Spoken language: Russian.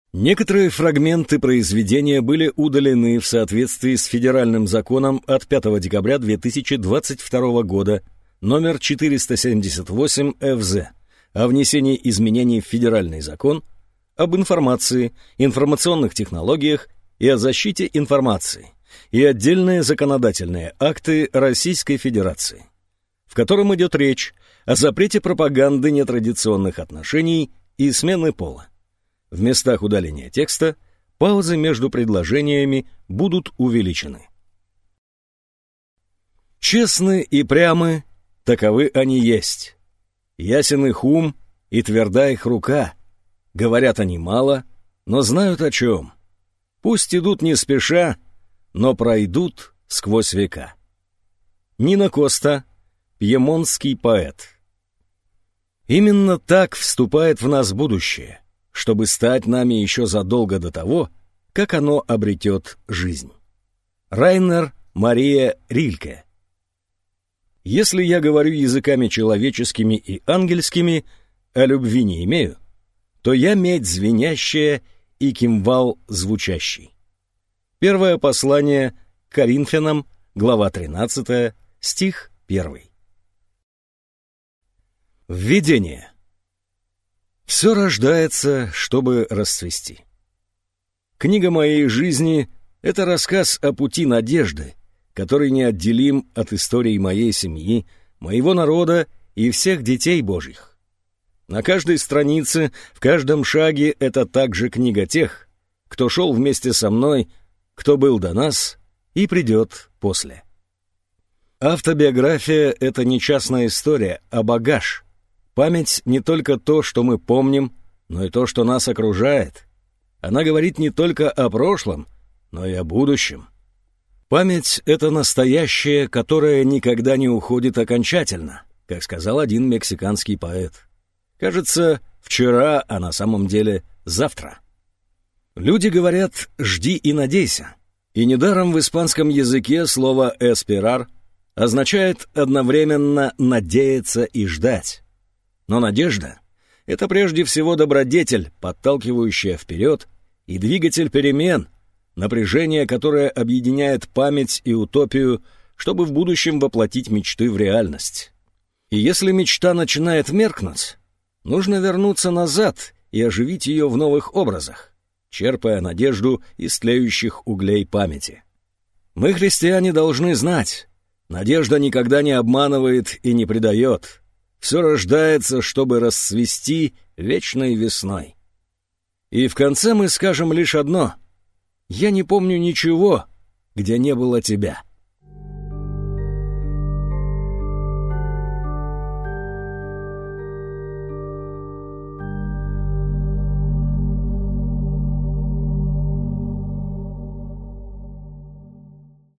Некоторые фрагменты произведения были удалены в соответствии с федеральным законом от 5 декабря 2022 года номер 478 ФЗ о внесении изменений в федеральный закон об информации, информационных технологиях и о защите информации и отдельные законодательные акты Российской Федерации, в котором идет речь о запрете пропаганды нетрадиционных отношений и смены пола. В местах удаления текста паузы между предложениями будут увеличены. Честны и прямы, таковы они есть. Ясен их ум и тверда их рука. Говорят они мало, но знают о чем. Пусть идут не спеша, но пройдут сквозь века. Нина Коста, пьемонтский поэт. Именно так вступает в нас будущее, чтобы стать нами еще задолго до того, как оно обретет жизнь. Райнер Мария Рильке. Если я говорю языками человеческими и ангельскими, а любви не имею, то я медь звенящая и кимвал звучащий. Первое послание к Коринфянам, глава 13, стих 1. Введение. Все рождается, чтобы расцвести. Книга моей жизни — это рассказ о пути надежды, который неотделим от истории моей семьи, моего народа и всех детей Божьих. На каждой странице, в каждом шаге это также книга тех, кто шел вместе со мной, кто был до нас и придет после. Автобиография — это не частная история, а багаж. Память не только то, что мы помним, но и то, что нас окружает. Она говорит не только о прошлом, но и о будущем. Память — это настоящее, которое никогда не уходит окончательно, как сказал один мексиканский поэт. Кажется, вчера, а на самом деле завтра. Люди говорят «жди и надейся», и недаром в испанском языке слово «esperar» означает одновременно «надеяться» и «ждать». Но надежда — это прежде всего добродетель, подталкивающая вперед, и двигатель перемен, напряжение, которое объединяет память и утопию, чтобы в будущем воплотить мечты в реальность. И если мечта начинает меркнуть, нужно вернуться назад и оживить ее в новых образах, черпая надежду из тлеющих углей памяти. Мы, христиане, должны знать, надежда никогда не обманывает и не предает. Все рождается, чтобы расцвести вечной весной. И в конце мы скажем лишь одно: «Я не помню ничего, где не было тебя».